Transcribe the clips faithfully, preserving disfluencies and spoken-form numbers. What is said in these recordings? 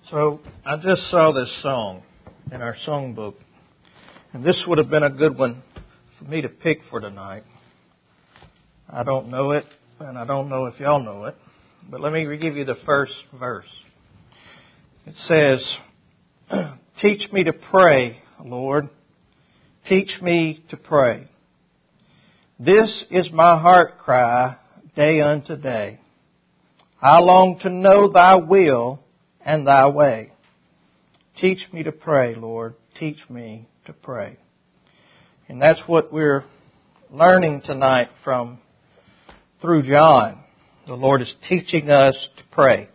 So I just saw this song in our songbook, and this would have been a good one for me to pick for tonight. I don't know it, and I don't know if y'all know it, but let me give you the first verse. It says, "Teach me to pray, Lord. Teach me to pray. This is my heart cry day unto day. I long to know Thy will and Thy way. Teach me to pray, Lord. Teach me to pray." And that's what we're learning tonight from through John. The Lord is teaching us to pray.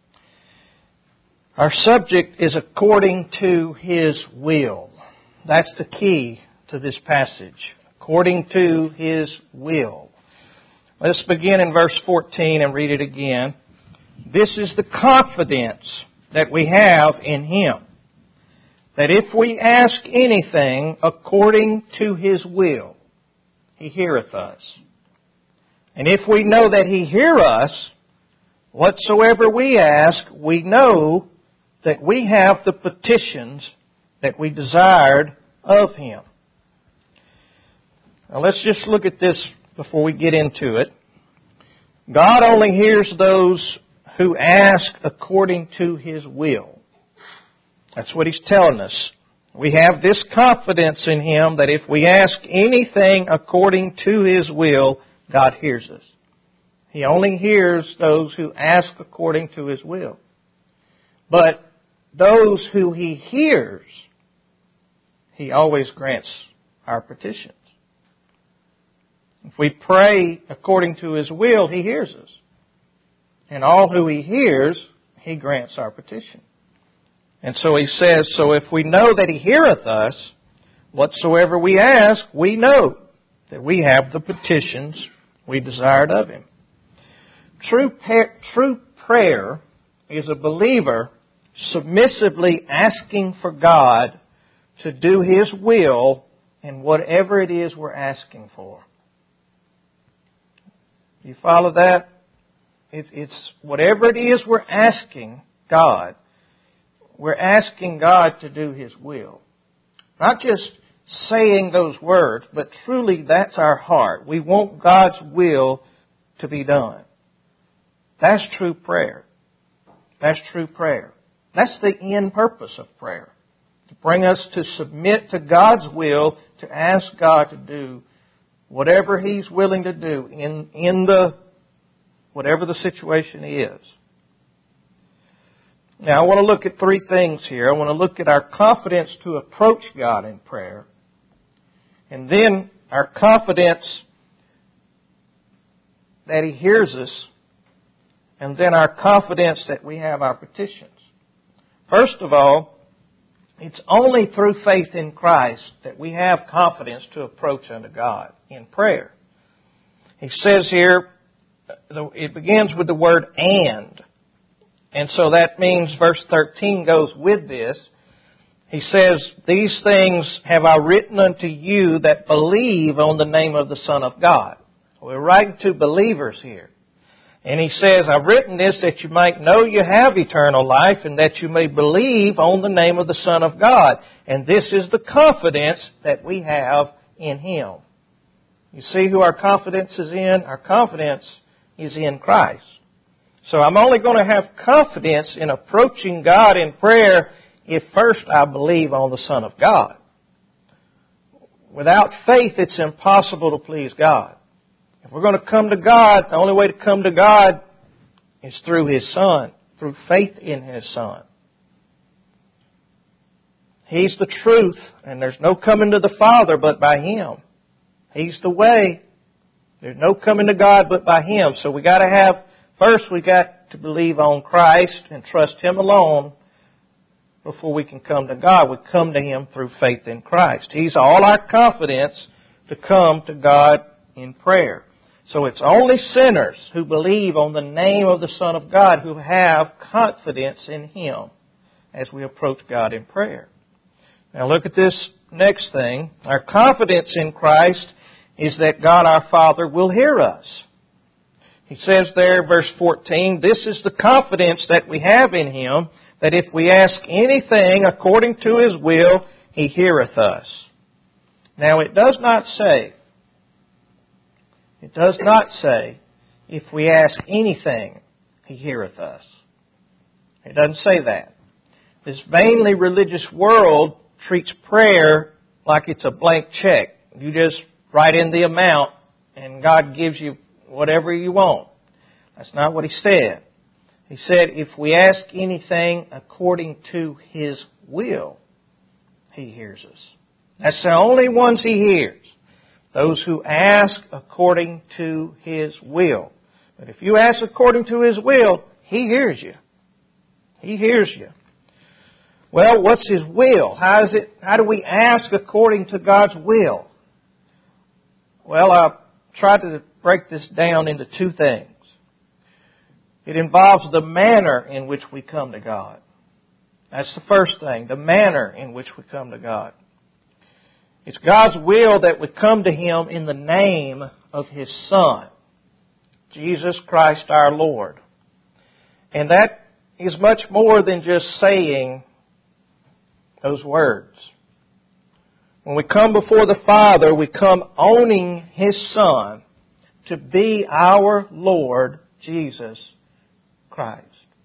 Our subject is according to His will. That's the key to this passage. According to His will. Let's begin in verse fourteen and read it again. "This is the confidence that we have in Him, that if we ask anything according to His will, He heareth us. And if we know that He hear us, whatsoever we ask, we know that we have the petitions that we desired of Him." Now let's just look at this before we get into it. God only hears those who ask according to His will. That's what He's telling us. We have this confidence in Him that if we ask anything according to His will, God hears us. He only hears those who ask according to His will. But those who He hears, He always grants our petitions. If we pray according to His will, He hears us. And all who He hears, He grants our petition. And so He says, so if we know that He heareth us, whatsoever we ask, we know that we have the petitions we desired of Him. True, true prayer is a believer submissively asking for God to do His will in whatever it is we're asking for. You follow that? It's, it's whatever it is we're asking God, we're asking God to do His will. Not just saying those words, but truly that's our heart. We want God's will to be done. That's true prayer. That's true prayer. That's the end purpose of prayer. To bring us to submit to God's will, to ask God to do whatever He's willing to do in, in the, whatever the situation is. Now I want to look at three things here. I want to look at our confidence to approach God in prayer. And then our confidence that He hears us. And then our confidence that we have our petitions. First of all, it's only through faith in Christ that we have confidence to approach unto God in prayer. He says here, it begins with the word "and." And so that means verse thirteen goes with this. He says, "These things have I written unto you that believe on the name of the Son of God." We're writing to believers here. And He says, "I've written this that you might know you have eternal life and that you may believe on the name of the Son of God." And this is the confidence that we have in Him. You see who our confidence is in? Our confidence is in Christ. So I'm only going to have confidence in approaching God in prayer if first I believe on the Son of God. Without faith, it's impossible to please God. If we're going to come to God, the only way to come to God is through His Son, through faith in His Son. He's the truth, and there's no coming to the Father but by Him. He's the way. There's no coming to God but by Him. So we got to have, first we got to believe on Christ and trust Him alone before we can come to God. We come to Him through faith in Christ. He's all our confidence to come to God in prayer. So it's only sinners who believe on the name of the Son of God who have confidence in Him as we approach God in prayer. Now look at this next thing. Our confidence in Christ is that God our Father will hear us. He says there, verse fourteen, "This is the confidence that we have in Him, that if we ask anything according to His will, He heareth us. Now it does not say, it does not say, if we ask anything, He heareth us. It doesn't say that. This vainly religious world treats prayer like it's a blank check. You just write in the amount and God gives you whatever you want. That's not what He said. He said, if we ask anything according to His will, He hears us. That's the only ones He hears. Those who ask according to His will. But if you ask according to His will, He hears you. He hears you. Well, what's His will? How is it? How do we ask according to God's will? Well, I tried to break this down into two things. It involves the manner in which we come to God. That's the first thing, the manner in which we come to God. It's God's will that we come to Him in the name of His Son, Jesus Christ our Lord. And that is much more than just saying those words. When we come before the Father, we come owning His Son to be our Lord Jesus Christ.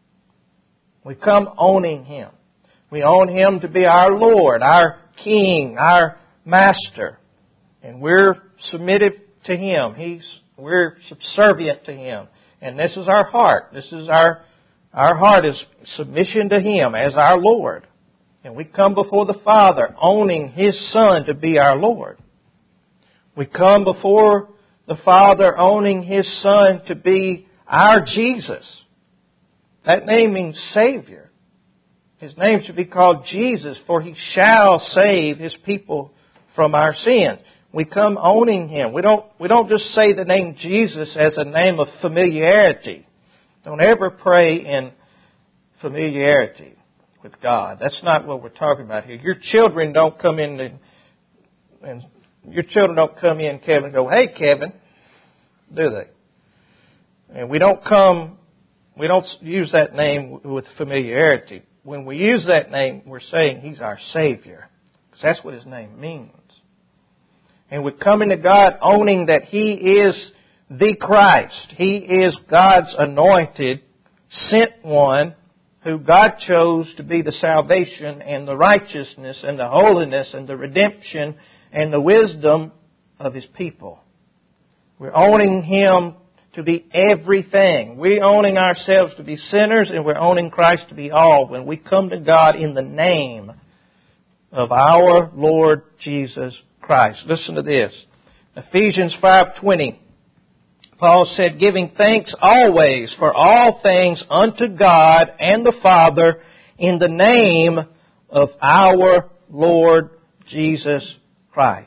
We come owning Him. We own Him to be our Lord, our King, our Master. And we're submitted to Him. He's, we're subservient to Him. And this is our heart. This is our, our heart is submission to Him as our Lord. And we come before the Father owning His Son to be our Lord. We come before the Father owning His Son to be our Jesus. That name means Savior. His name should be called Jesus, for He shall save His people from our sins. We come owning Him. We don't, we don't just say the name Jesus as a name of familiarity. Don't ever pray in familiarity with God. That's not what we're talking about here. Your children don't come in and, and your children don't come in, Kevin, and go, "Hey, Kevin," do they? And we don't come, we don't use that name with familiarity. When we use that name, we're saying He's our Savior, because that's what His name means. And we're coming to God owning that He is the Christ. He is God's anointed, sent one, who God chose to be the salvation and the righteousness and the holiness and the redemption and the wisdom of His people. We're owning Him to be everything. We're owning ourselves to be sinners, and we're owning Christ to be all when we come to God in the name of our Lord Jesus Christ. Listen to this. Ephesians five twenty. Paul said, "Giving thanks always for all things unto God and the Father in the name of our Lord Jesus Christ."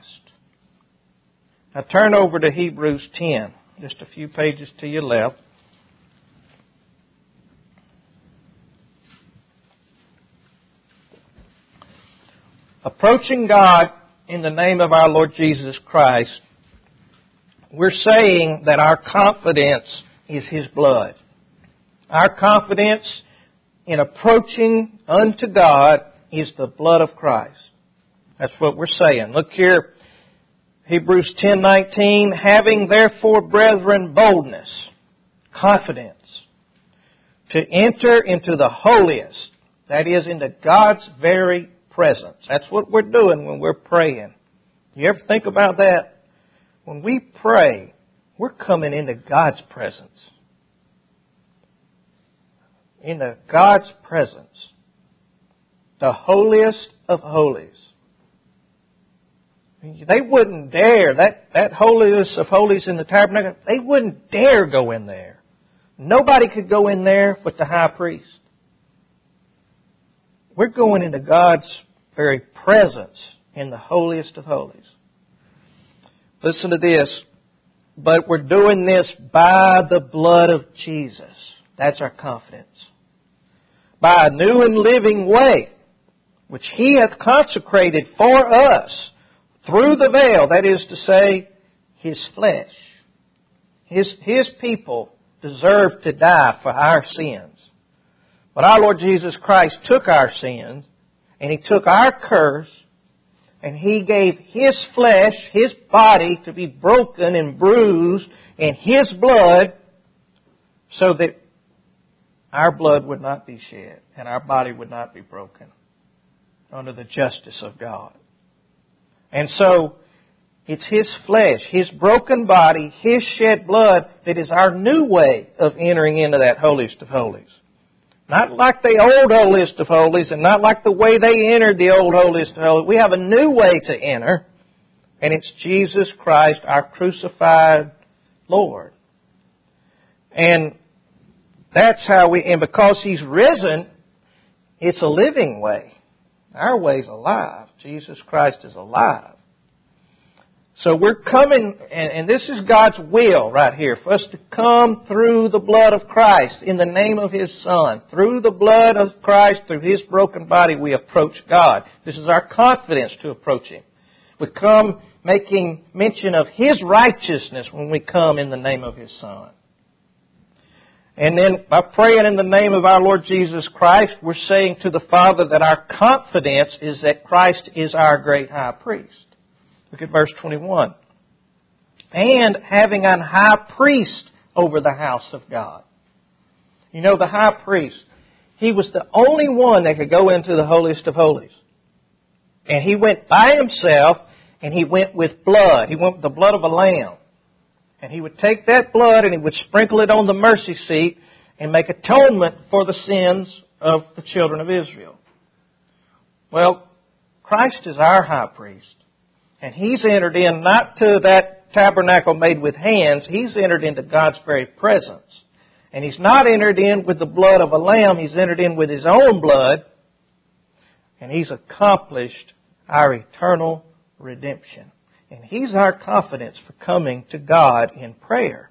Now turn over to Hebrews ten, just a few pages to your left. Approaching God in the name of our Lord Jesus Christ, we're saying that our confidence is His blood. Our confidence in approaching unto God is the blood of Christ. That's what we're saying. Look here, Hebrews ten nineteen, "Having therefore, brethren, boldness," confidence, "to enter into the holiest," that is, into God's very presence. That's what we're doing when we're praying. You ever think about that? When we pray, we're coming into God's presence. Into God's presence. The holiest of holies. They wouldn't dare, that, that holiest of holies in the tabernacle, they wouldn't dare go in there. Nobody could go in there but the high priest. We're going into God's very presence in the holiest of holies. Listen to this. "But we're doing this by the blood of Jesus." That's our confidence. "By a new and living way, which He hath consecrated for us through the veil," that is to say, His flesh. His, His people deserve to die for our sins. But our Lord Jesus Christ took our sins, and He took our curse, and He gave His flesh, His body, to be broken and bruised, and His blood, so that our blood would not be shed, and our body would not be broken under the justice of God. And so, it's His flesh, His broken body, His shed blood that is our new way of entering into that holiest of holies. Not like the old holiest of holies and not like the way they entered the old holiest of holies. We have a new way to enter, and it's Jesus Christ, our crucified Lord. And that's how we, and because He's risen, it's a living way. Our way's alive. Jesus Christ is alive. So we're coming, and, and this is God's will right here, for us to come through the blood of Christ in the name of His Son. Through the blood of Christ, through His broken body, we approach God. This is our confidence to approach Him. We come making mention of His righteousness when we come in the name of His Son. And then by praying in the name of our Lord Jesus Christ, we're saying to the Father that our confidence is that Christ is our great high priest. Look at verse twenty-one. And having an high priest over the house of God. You know, the high priest, he was the only one that could go into the holiest of holies. And he went by himself, and he went with blood. He went with the blood of a lamb. And he would take that blood and he would sprinkle it on the mercy seat and make atonement for the sins of the children of Israel. Well, Christ is our high priest. And He's entered in not to that tabernacle made with hands. He's entered into God's very presence. And He's not entered in with the blood of a lamb. He's entered in with His own blood. And He's accomplished our eternal redemption. And He's our confidence for coming to God in prayer.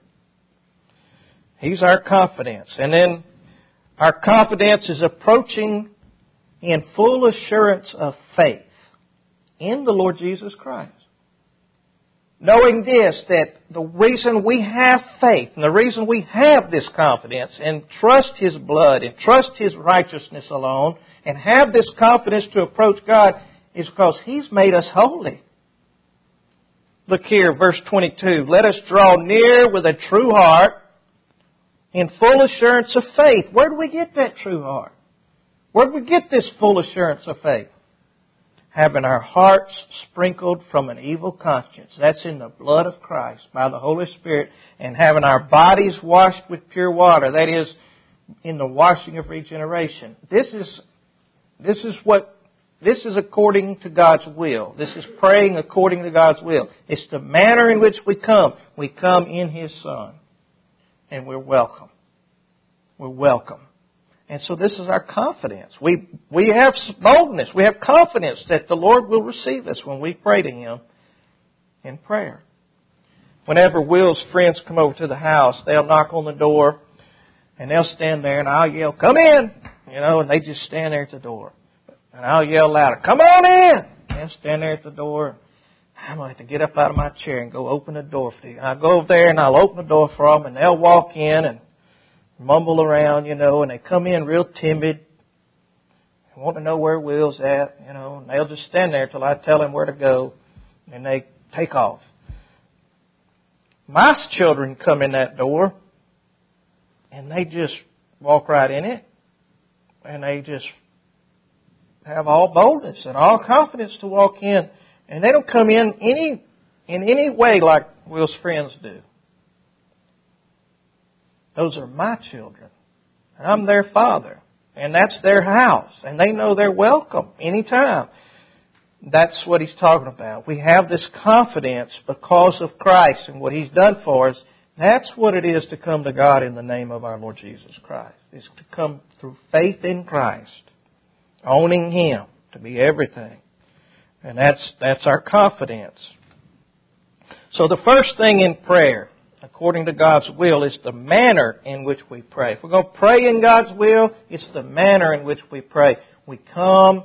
He's our confidence. And then our confidence is approaching in full assurance of faith in the Lord Jesus Christ. Knowing this, that the reason we have faith and the reason we have this confidence and trust His blood and trust His righteousness alone and have this confidence to approach God is because He's made us holy. Look here, verse twenty-two. Let us draw near with a true heart in full assurance of faith. Where do we get that true heart? Where do we get this full assurance of faith? Having our hearts sprinkled from an evil conscience. That's in the blood of Christ by the Holy Spirit. And having our bodies washed with pure water. That is, in the washing of regeneration. This is, this is what, this is according to God's will. This is praying according to God's will. It's the manner in which we come. We come in His Son. And we're welcome. We're welcome. And so this is our confidence. We we have boldness. We have confidence that the Lord will receive us when we pray to Him in prayer. Whenever Will's friends come over to the house, they'll knock on the door and they'll stand there and I'll yell, "Come in!" You know, and they just stand there at the door. And I'll yell louder, "Come on in!" And they'll stand there at the door. I'm going to have to get up out of my chair and go open the door for you. I'll go over there and I'll open the door for them and they'll walk in and mumble around, you know, and they come in real timid, want to know where Will's at, you know, and they'll just stand there till I tell them where to go, and they take off. My children come in that door, and they just walk right in it, and they just have all boldness and all confidence to walk in, and they don't come in any in any way like Will's friends do. Those are my children. I'm their father. And that's their house. And they know they're welcome anytime. That's what He's talking about. We have this confidence because of Christ and what He's done for us. That's what it is to come to God in the name of our Lord Jesus Christ. It's to come through faith in Christ. Owning Him to be everything. And that's, that's our confidence. So the first thing in prayer, according to God's will, is the manner in which we pray. If we're going to pray in God's will, it's the manner in which we pray. We come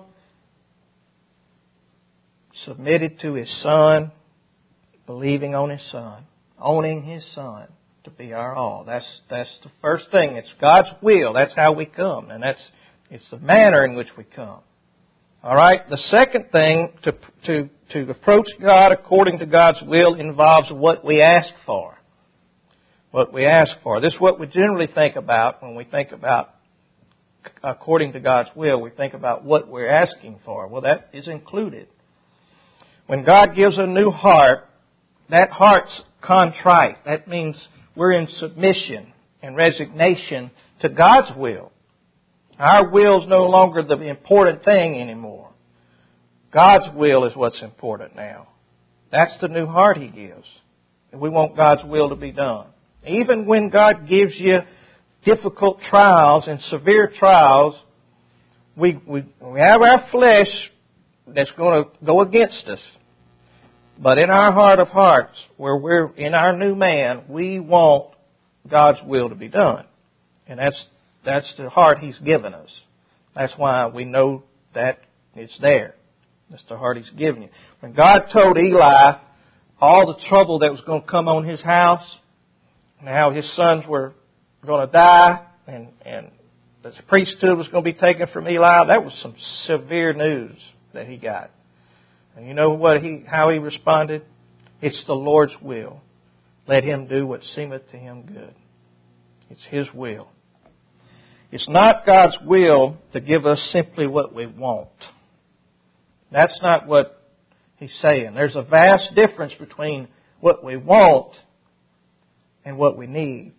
submitted to His Son, believing on His Son, owning His Son, to be our all. That's that's the first thing. It's God's will. That's how we come, and that's it's the manner in which we come. All right. The second thing to to to approach God according to God's will involves what we ask for. What we ask for. This is what we generally think about when we think about according to God's will. We think about what we're asking for. Well, that is included. When God gives a new heart, that heart's contrite. That means we're in submission and resignation to God's will. Our will is no longer the important thing anymore. God's will is what's important now. That's the new heart He gives. And we want God's will to be done. Even when God gives you difficult trials and severe trials, we, we, we have our flesh that's going to go against us. But in our heart of hearts, where we're in our new man, we want God's will to be done. And that's that's the heart He's given us. That's why we know that it's there. That's the heart He's given you. When God told Eli all the trouble that was going to come on his house, and how his sons were going to die, and, and the priesthood was going to be taken from Eli, that was some severe news that he got. And you know what he, how he responded? It's the Lord's will. Let Him do what seemeth to Him good. It's His will. It's not God's will to give us simply what we want. That's not what He's saying. There's a vast difference between what we want and what we need.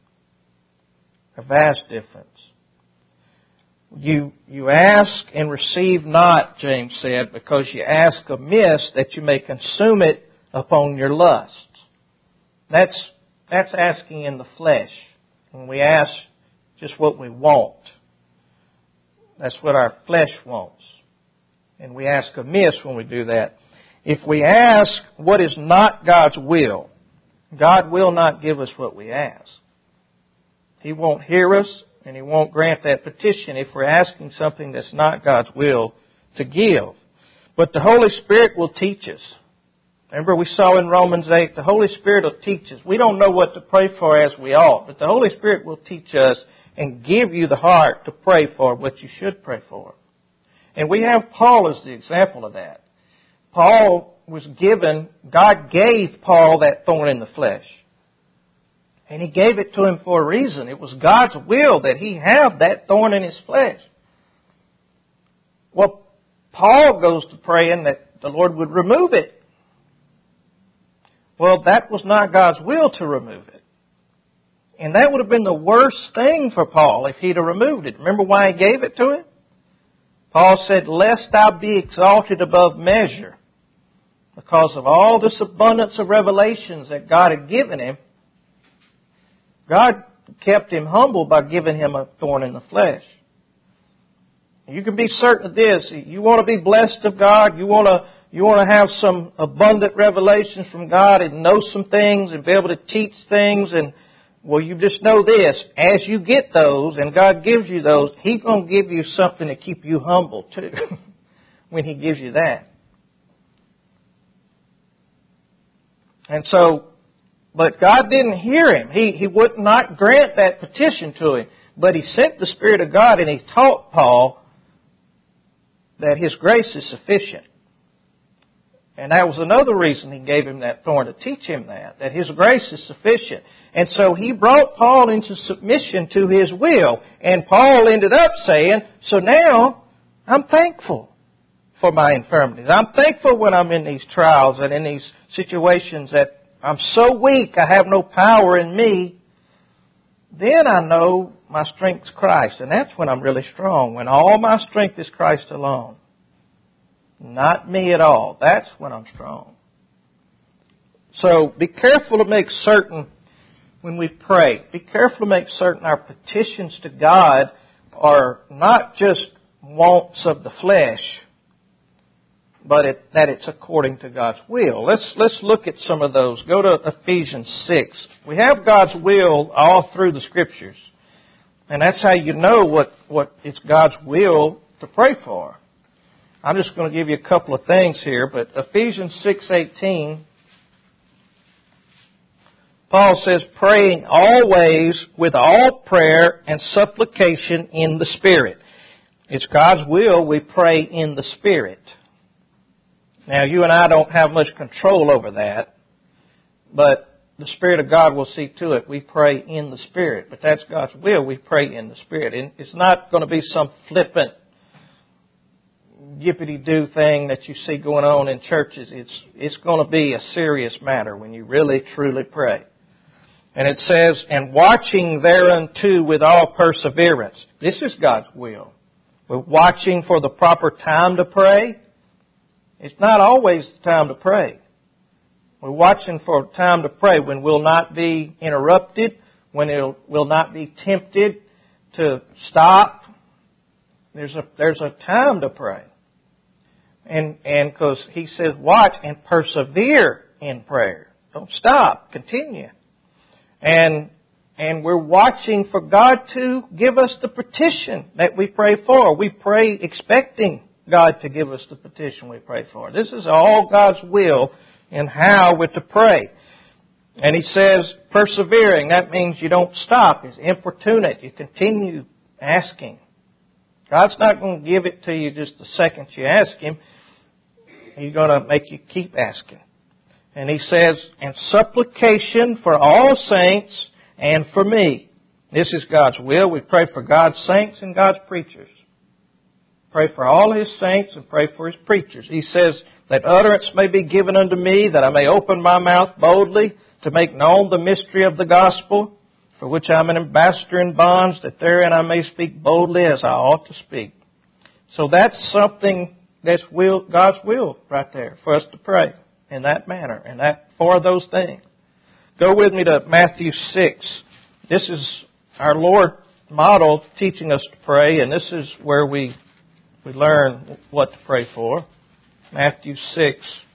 A vast difference. You you ask and receive not, James said, because you ask amiss that you may consume it upon your lusts. That's that's asking in the flesh. When we ask just what we want, that's what our flesh wants. And we ask amiss when we do that. If we ask what is not God's will, God will not give us what we ask. He won't hear us, and He won't grant that petition if we're asking something that's not God's will to give. But the Holy Spirit will teach us. Remember we saw in Romans eight, the Holy Spirit will teach us. We don't know what to pray for as we ought, but the Holy Spirit will teach us and give you the heart to pray for what you should pray for. And we have Paul as the example of that. Paul was given, God gave Paul that thorn in the flesh. And He gave it to him for a reason. It was God's will that he have that thorn in his flesh. Well, Paul goes to praying that the Lord would remove it. Well, that was not God's will to remove it. And that would have been the worst thing for Paul if he'd have removed it. Remember why He gave it to him? Paul said, lest thou be exalted above measure. Because of all this abundance of revelations that God had given him, God kept him humble by giving him a thorn in the flesh. You can be certain of this. You want to be blessed of God. You want to you want to have some abundant revelations from God and know some things and be able to teach things. And well, you just know this. As you get those and God gives you those, He's going to give you something to keep you humble too when He gives you that. And so, but God didn't hear him. He, he would not grant that petition to him. But He sent the Spirit of God and He taught Paul that His grace is sufficient. And that was another reason He gave him that thorn, to teach him that, that His grace is sufficient. And so He brought Paul into submission to His will. And Paul ended up saying, so now I'm thankful for my infirmities. I'm thankful when I'm in these trials and in these situations that I'm so weak, I have no power in me. Then I know my strength is Christ. And that's when I'm really strong, when all my strength is Christ alone. Not me at all. That's when I'm strong. So be careful to make certain when we pray, be careful to make certain our petitions to God are not just wants of the flesh, but it, that it's according to God's will. Let's let's look at some of those. Go to Ephesians six. We have God's will all through the Scriptures. And that's how you know what, what it's God's will to pray for. I'm just going to give you a couple of things here, but Ephesians six eighteen Paul says, praying always with all prayer and supplication in the Spirit. It's God's will we pray in the Spirit. Now, you and I don't have much control over that, but the Spirit of God will see to it. We pray in the Spirit, but that's God's will. We pray in the Spirit. And it's not going to be some flippant, yippity-doo thing that you see going on in churches. It's, it's going to be a serious matter when you really, truly pray. And it says, and watching thereunto with all perseverance. This is God's will. We're watching for the proper time to pray. It's not always the time to pray. We're watching for time to pray when we'll not be interrupted, when it will not be tempted to stop. There's a, there's a time to pray. And, and because he says, watch and persevere in prayer. Don't stop. Continue. And, and we're watching for God to give us the petition that we pray for. We pray expecting God to give us the petition we pray for. This is all God's will in how we're to pray. And he says, persevering, that means you don't stop. It's importunate. You continue asking. God's not going to give it to you just the second you ask Him. He's going to make you keep asking. And he says, and supplication for all saints and for me. This is God's will. We pray for God's saints and God's preachers. Pray for all His saints and pray for His preachers. He says, that utterance may be given unto me, that I may open my mouth boldly to make known the mystery of the gospel, for which I am an ambassador in bonds, that therein I may speak boldly as I ought to speak. So that's something that's will, God's will right there for us to pray in that manner and that for those things. Go with me to Matthew six. This is our Lord model teaching us to pray, and this is where we we learn what to pray for. Matthew six.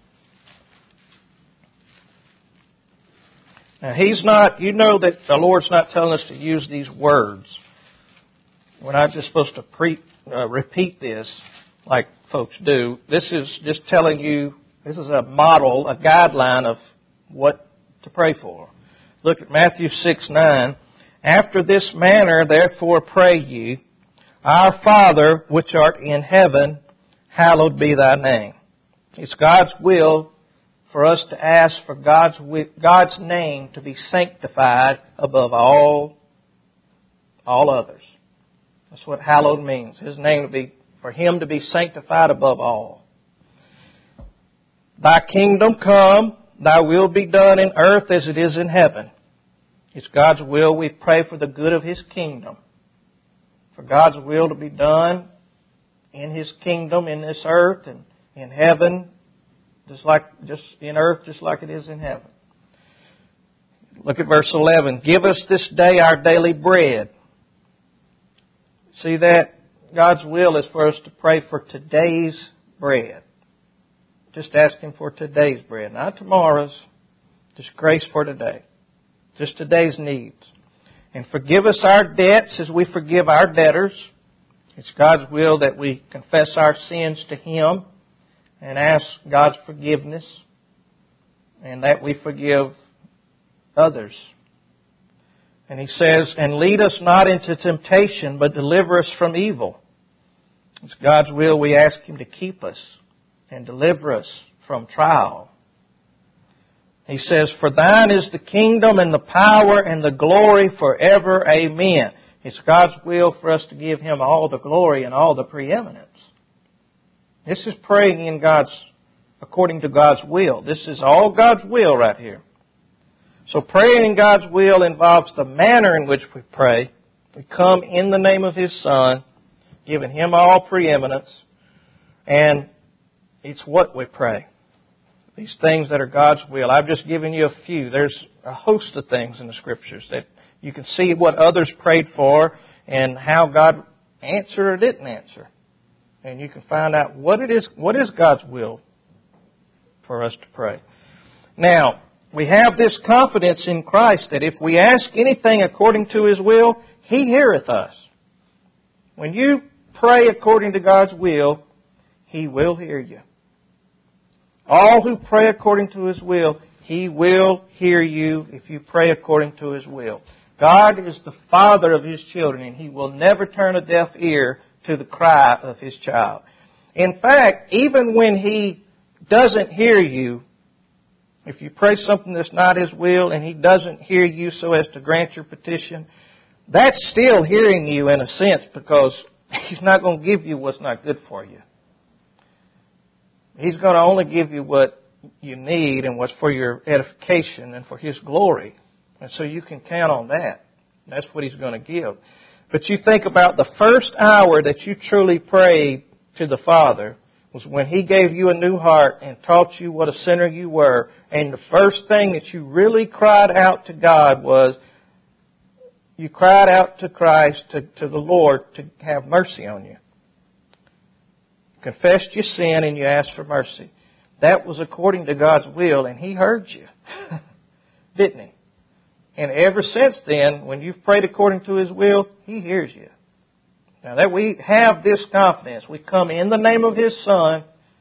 Now, He's not, you know that the Lord's not telling us to use these words. We're not just supposed to pre, uh, repeat this like folks do. This is just telling you, this is a model, a guideline of what to pray for. Look at Matthew six nine. After this manner, therefore, pray ye, Our Father, which art in heaven, hallowed be thy name. It's God's will for us to ask for God's God's name to be sanctified above all, all others. That's what hallowed means. His name to be, for Him to be sanctified above all. Thy kingdom come, thy will be done in earth as it is in heaven. It's God's will. We pray for the good of His kingdom. For God's will to be done in His kingdom, in this earth, and in heaven, just like just in earth, just like it is in heaven. Look at verse eleven. Give us this day our daily bread. See that? God's will is for us to pray for today's bread. Just ask Him for today's bread, not tomorrow's. Just grace for today. Just today's needs. And forgive us our debts as we forgive our debtors. It's God's will that we confess our sins to Him and ask God's forgiveness, and that we forgive others. And He says, and lead us not into temptation, but deliver us from evil. It's God's will we ask Him to keep us and deliver us from trial. He says, for thine is the kingdom and the power and the glory forever. Amen. It's God's will for us to give Him all the glory and all the preeminence. This is praying in God's, according to God's will. This is all God's will right here. So praying in God's will involves the manner in which we pray. We come in the name of His Son, giving Him all preeminence, and it's what we pray. These things that are God's will. I've just given you a few. There's a host of things in the Scriptures that you can see what others prayed for and how God answered or didn't answer. And you can find out what it is, what is God's will for us to pray. Now, we have this confidence in Christ that if we ask anything according to His will, He heareth us. When you pray according to God's will, He will hear you. All who pray according to His will, He will hear you if you pray according to His will. God is the Father of His children, and He will never turn a deaf ear to the cry of His child. In fact, even when He doesn't hear you, if you pray something that's not His will and He doesn't hear you so as to grant your petition, that's still hearing you in a sense, because He's not going to give you what's not good for you. He's going to only give you what you need and what's for your edification and for His glory. And so you can count on that. That's what He's going to give. But you think about the first hour that you truly prayed to the Father was when He gave you a new heart and taught you what a sinner you were. And the first thing that you really cried out to God was, you cried out to Christ, to, to the Lord, to have mercy on you. Confessed your sin and you asked for mercy. That was according to God's will, and He heard you. Didn't He? And ever since then, when you've prayed according to His will, He hears you. Now that we have this confidence, we come in the name of His Son,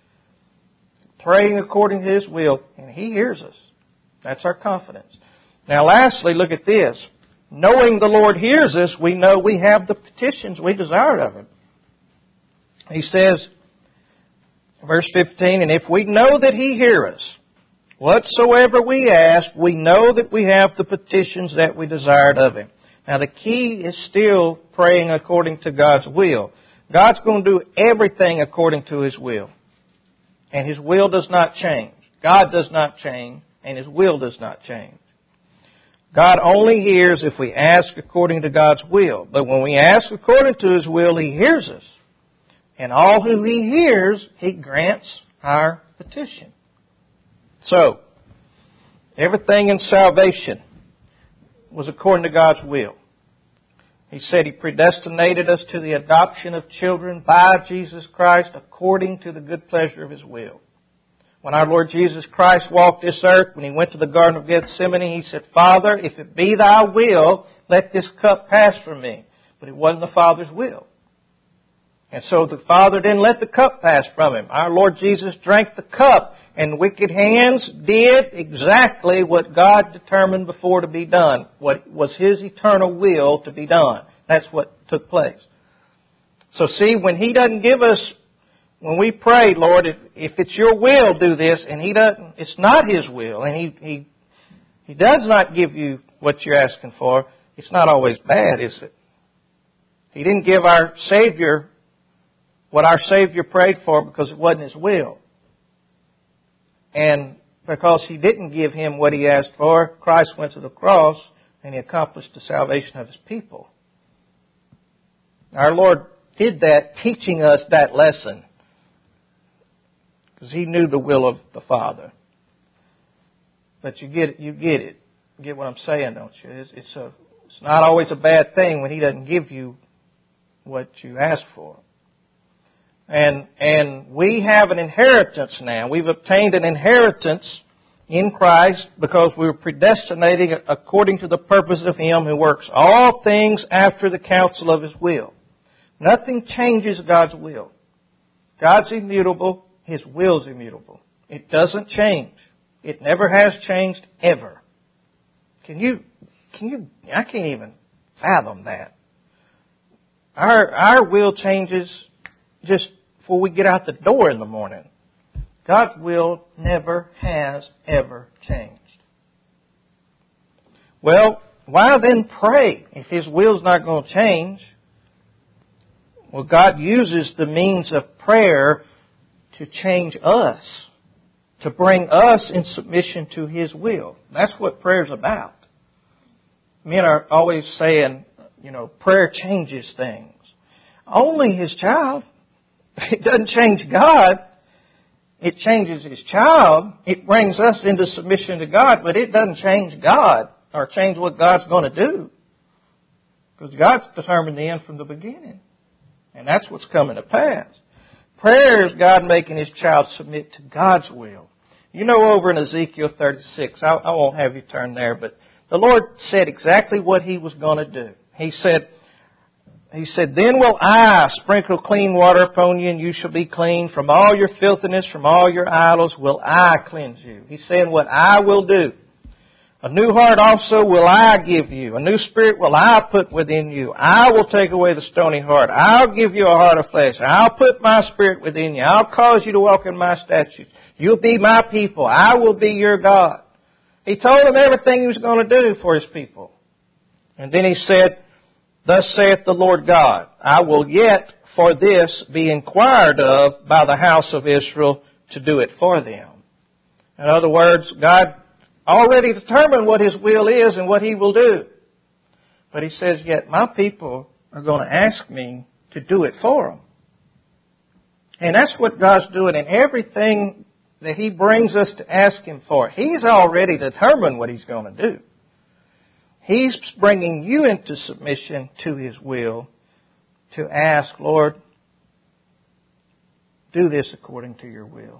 praying according to His will, and He hears us. That's our confidence. Now lastly, look at this. Knowing the Lord hears us, we know we have the petitions we desire of Him. He says, verse fifteen, and if we know that He hears us, whatsoever we ask, we know that we have the petitions that we desired of Him. Now the key is still praying according to God's will. God's going to do everything according to His will. And His will does not change. God does not change, and His will does not change. God only hears if we ask according to God's will. But when we ask according to His will, He hears us. And all who He hears, He grants our petition. So, everything in salvation was according to God's will. He said He predestinated us to the adoption of children by Jesus Christ according to the good pleasure of His will. When our Lord Jesus Christ walked this earth, when He went to the Garden of Gethsemane, He said, Father, if it be Thy will, let this cup pass from me. But it wasn't the Father's will. And so the Father didn't let the cup pass from Him. Our Lord Jesus drank the cup, and wicked hands did exactly what God determined before to be done, what was His eternal will to be done. That's what took place. So see, when He doesn't give us, when we pray, Lord, if, if it's Your will, do this, and He doesn't, it's not His will, and He, He, He does not give you what you're asking for, it's not always bad, is it? He didn't give our Savior what our Savior prayed for because it wasn't His will. And because He didn't give Him what He asked for, Christ went to the cross and He accomplished the salvation of His people. Our Lord did that, teaching us that lesson, because He knew the will of the Father. But you get it, you get it. You get what I'm saying, don't you? It's, it's, a, it's not always a bad thing when He doesn't give you what you ask for. And and we have an inheritance now. We've obtained an inheritance in Christ because we were predestinated according to the purpose of Him who works all things after the counsel of His will. Nothing changes God's will. God's immutable. His will is immutable. It doesn't change. It never has changed ever. Can you, can you, I can't even fathom that. Our, our will changes just before we get out the door in the morning. God's will never has ever changed. Well, why then pray if His will's not going to change? Well, God uses the means of prayer to change us, to bring us in submission to His will. That's what prayer's about. Men are always saying, you know, prayer changes things. Only His child. It doesn't change God. It changes His child. It brings us into submission to God, but it doesn't change God or change what God's going to do. Because God's determined the end from the beginning. And that's what's coming to pass. Prayer is God making His child submit to God's will. You know, over in Ezekiel thirty-six, I, I won't have you turn there, but the Lord said exactly what He was going to do. He said, He said, then will I sprinkle clean water upon you, and you shall be clean. From all your filthiness, from all your idols, will I cleanse you. He's saying what I will do. A new heart also will I give you. A new spirit will I put within you. I will take away the stony heart. I'll give you a heart of flesh. I'll put my spirit within you. I'll cause you to walk in my statutes. You'll be my people. I will be your God. He told them everything He was going to do for His people. And then He said, thus saith the Lord God, I will yet for this be inquired of by the house of Israel to do it for them. In other words, God already determined what His will is and what He will do. But He says, yet my people are going to ask me to do it for them. And that's what God's doing in everything that He brings us to ask Him for. He's already determined what He's going to do. He's bringing you into submission to His will to ask, Lord, do this according to your will.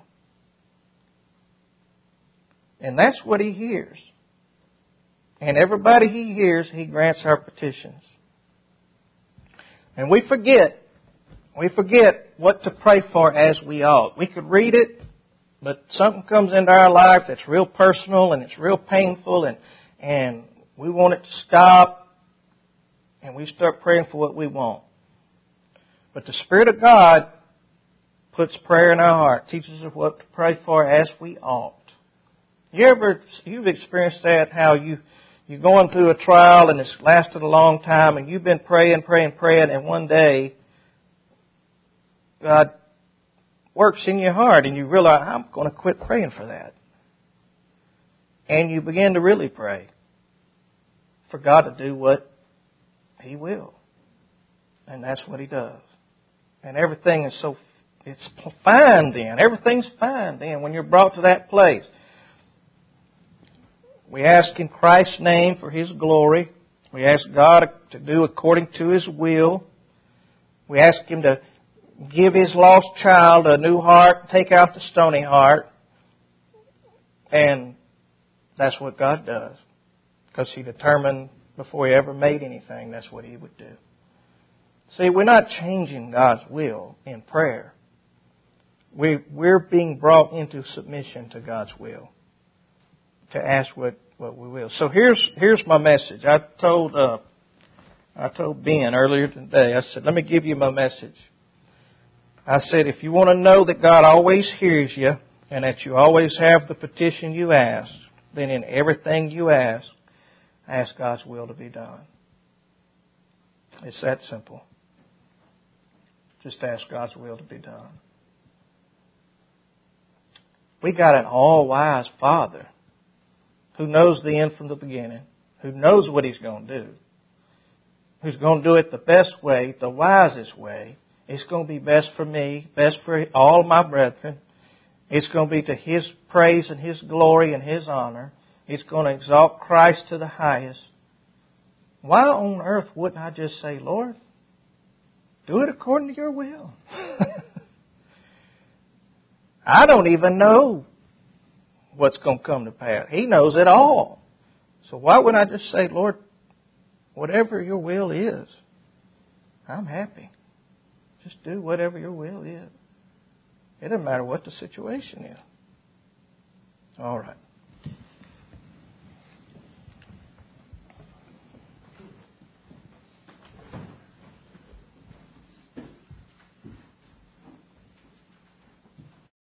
And that's what He hears. And everybody He hears, He grants our petitions. And we forget, we forget what to pray for as we ought. We could read it, but something comes into our life that's real personal and it's real painful, and, and we want it to stop, and we start praying for what we want. But the Spirit of God puts prayer in our heart, teaches us what to pray for as we ought. You ever, you've experienced that, how you, you're going through a trial and it's lasted a long time and you've been praying, praying, praying, and one day God works in your heart and you realize, I'm going to quit praying for that. And you begin to really pray for God to do what He will. And that's what He does. And everything is so, it's fine then. Everything's fine then when you're brought to that place. We ask in Christ's name for His glory. We ask God to do according to His will. We ask Him to give His lost child a new heart, take out the stony heart. And that's what God does. Because He determined before He ever made anything, that's what He would do. See, we're not changing God's will in prayer. We, we're being brought into submission to God's will to ask what, what we will. So here's here's my message. I told uh, I told Ben earlier today, I said, let me give you my message. I said, if you want to know that God always hears you and that you always have the petition you ask, then in everything you ask, ask God's will to be done. It's that simple. Just ask God's will to be done. We got an all-wise Father who knows the end from the beginning, who knows what He's going to do, who's going to do it the best way, the wisest way. It's going to be best for me, best for all my brethren. It's going to be to His praise and His glory and His honor. It's going to exalt Christ to the highest. Why on earth wouldn't I just say, Lord, do it according to your will? I don't even know what's going to come to pass. He knows it all. So why wouldn't I just say, Lord, whatever your will is, I'm happy. Just do whatever your will is. It doesn't matter what the situation is. All right.